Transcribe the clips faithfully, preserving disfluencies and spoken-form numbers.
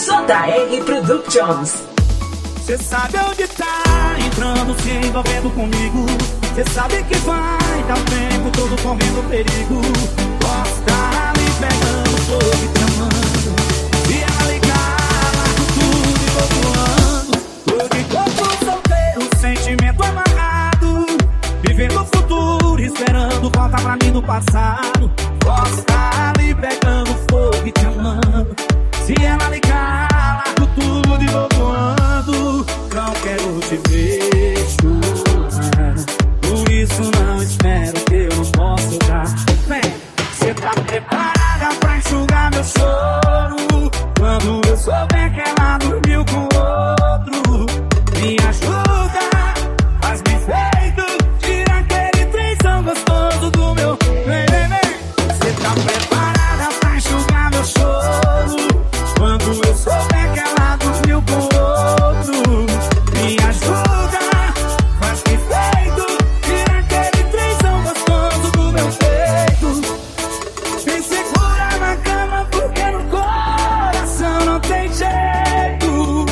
J R Productions. Cê sabe onde tá, entrando, se envolvendo comigo. Cê sabe que vai dar o tempo todo correndo perigo. Posso estar ali pegando fogo e te amando. E ela ligar, largo tudo e vou voando. Tô de corpo solteiro, sentimento amarrado, vivendo o futuro, esperando volta pra mim do passado. Posso estar ali pegando fogo e te amando. Se ela ligar, largo tudo e vou voando. Não quero te ver chorar, por isso não espero que eu não posso dar. Vem, cê tá preparada pra enxugar meu choro? Quando eu souber que ela dormiu com outro, me ajuda, faz-me feito, tira aquele trenzão gostoso do meu. Vem, vem, vem. Cê tá preparada pra enxugar meu choro? Quando eu souber que ela dormiu com outro, me ajuda, faz-me feito, tira aquele trenzão gostoso do meu peito. Me segura na cama porque no coração não tem jeito.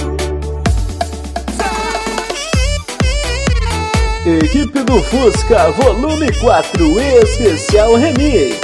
Equipe do Fusca, volume quatro, especial remix.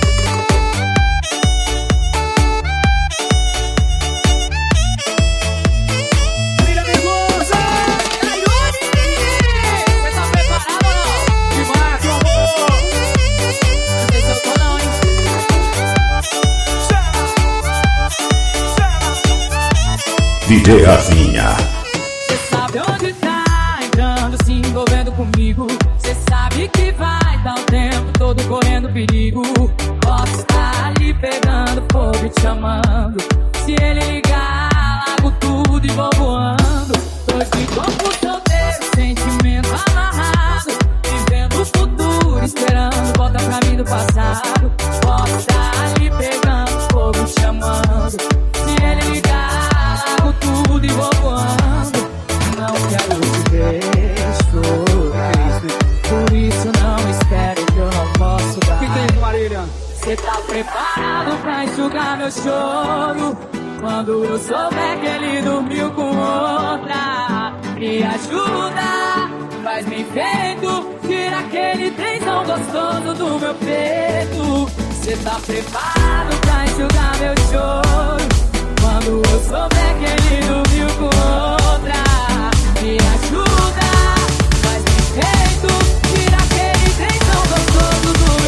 D J Rafinha. Cê sabe onde tá, entrando, se envolvendo comigo. Cê sabe que vai dar o tempo todo correndo perigo. Posso estar ali pegando fogo e te amando. Se ele ligar, largo tudo e vou voando. Tô de corpo solteiro, sentimento amarrado, vivendo o futuro, esperando volta pra mim do passado. Posso estar ali pegando fogo e te amando. Se ele ligar, largo tudo e vou voando. Não quero te ver chorar, por isso não espero que eu não posso dar. Que tem, Marília? Cê tá preparado pra enxugar meu choro? Quando eu souber que ele dormiu com outra, me ajuda, faz-me feito, tira aquele trenzão gostoso do meu peito. Cê tá preparado pra enxugar meu choro? Quando eu souber que ele dormiu com outra, me ajuda, faz-me feito, tira aquele trenzão gostoso do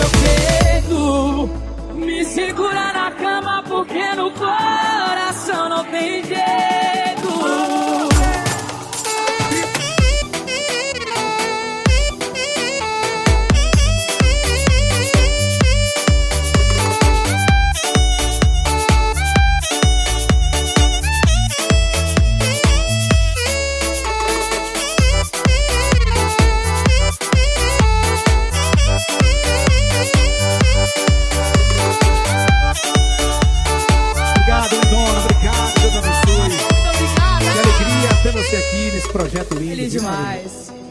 meu peito. Me segura na cama porque no coração não tem jeito. Você aqui nesse projeto lindo. Feliz demais.